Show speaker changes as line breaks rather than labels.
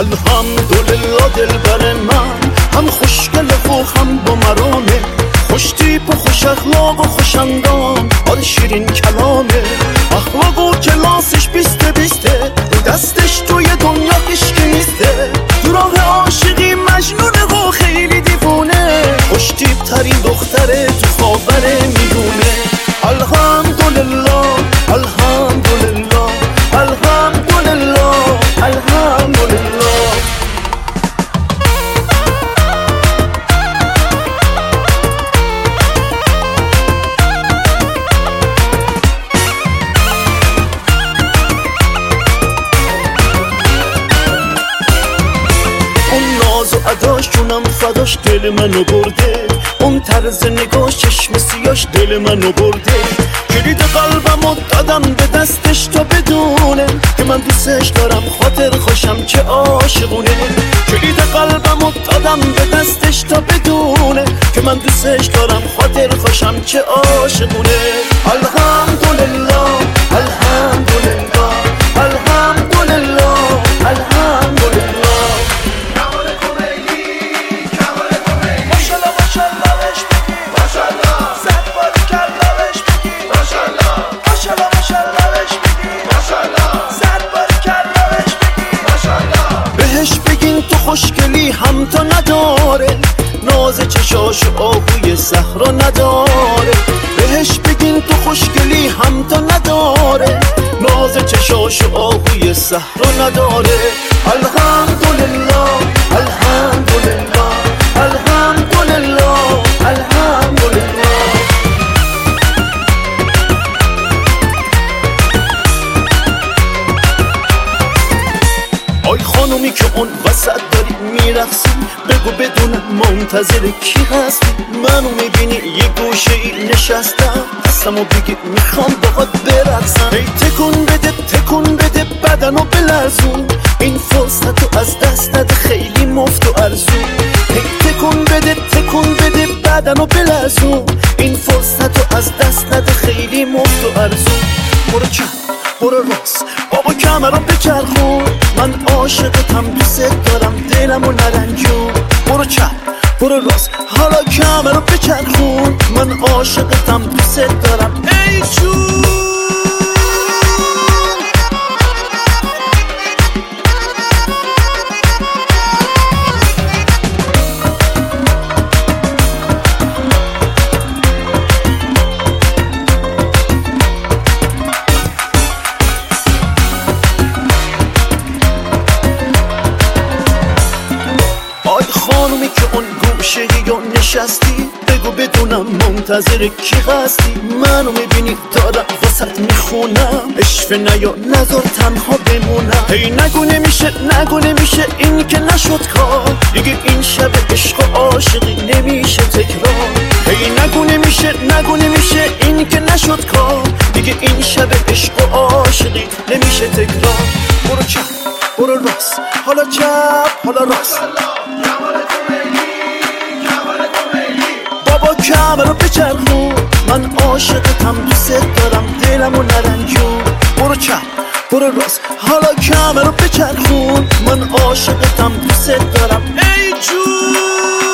الحمدلله دلبر من، هم خوشگل و هم بمرانه، خوش تیپ و خوش اخلاق و خوش اندام، آره شیرین کلامه، اخلاق و کلاسش بیسته بیسته، دستش توی دنیا هیچکی نیسته، تو راه عاشقی مجنونه و خیلی دیوونه، خوش تیپ ترین دختره تو خاور میدونه. الحمدلله الحمدلله الحمدلله الحمدلله. ناز و اداش جونم فداش دل منو برده، اون طرز نگاش چشم سیاش دل منو برده، کلید قلبمو دادم به دستش تا بدونه که من دوستش دارم خاطر خوشم چه عاشقونه، کلید قلبمو دادم به دستش تا بدونه که من دوستش دارم خاطر خوشم چه عاشقونه. الحمدلله الحمدلله الحمدلله الحمدلله. خوشگلی هم تا نداره، ناز چشاش آهوی صحرا نداره، بهش بگین تو خوشگلی هم تا نداره، ناز چشاش آهوی صحرا نداره. الحمدلله الحمدلله الحمدلله الحمدلله. آی خانومی که اون وسط داری میرقصی، بگو بدونم منتظر کی هستی، منو میبینی یه گوشه ای نشستم، دستمو بگی میخوام باهات برقصم، ای تکون بده بدنو بلرزون، این فرصتو از دست نده خیلی مفت و ارزون، ای تکون بده بدنو بلرزون، این فرصتو از دست نده خیلی مفت و ارزون. برو چپ برو راست بابا کمرو بچرخون، من عاشقتم دوست دارم دلمو نرنجون، برو چپ برو راست حالا کمرو بچرخون، من عاشقتم دوست دارم ای جون. خانومی که اون گوشه یا نشستی، بگو بدونم منتظر کی هستی، منو میبینی دارم واسط میخونم، اشفه نیا نذار تنها بمونم، هی نگو نمیشه این که نشد کار، دیگه این شب عشق و عاشقی نمیشه تکرار، هی نگو نمیشه این که نشد کار، دیگه این شب عشق و عاشقی نمیشه تکرار. برو چپ برو راست حالا چپ حالا راست، بابا کمرو بچرخون، من عاشقتم دوست دارم دلمو نرنجون، برو چپ برو راست حالا کمرو بچرخون، من عاشقتم دوست دارم ای جون.